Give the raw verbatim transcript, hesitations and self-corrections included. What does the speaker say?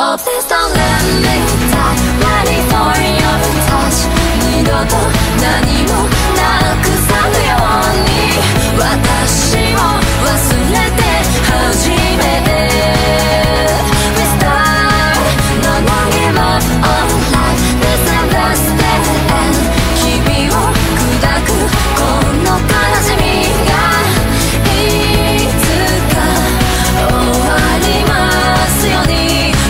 Please don't let me die. Ready for your touch. 二度と何